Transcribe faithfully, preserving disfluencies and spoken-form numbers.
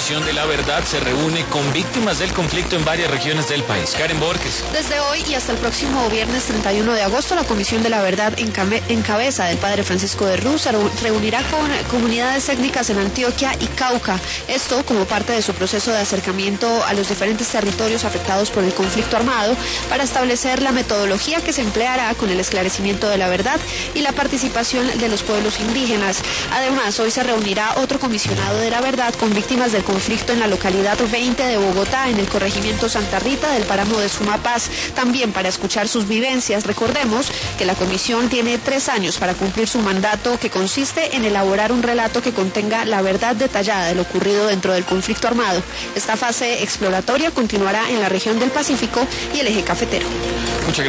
Comisión de la Verdad se reúne con víctimas del conflicto en varias regiones del país. Karen Borges. Desde hoy y hasta el próximo viernes treinta y uno de agosto, la Comisión de la Verdad en, en cabeza del padre Francisco de Ruz se reunirá con comunidades étnicas en Antioquia y Cauca. Esto como parte de su proceso de acercamiento a los diferentes territorios afectados por el conflicto armado para establecer la metodología que se empleará con el esclarecimiento de la verdad y la participación de los pueblos indígenas. Además, hoy se reunirá otro comisionado de la verdad con víctimas del conflicto en la localidad veinte de Bogotá, en el corregimiento Santa Rita del páramo de Sumapaz, también para escuchar sus vivencias. Recordemos que la comisión tiene tres años para cumplir su mandato, que consiste en elaborar un relato que contenga la verdad detallada de lo ocurrido dentro del conflicto armado. Esta fase exploratoria continuará en la región del Pacífico y el eje cafetero. Muchas gracias.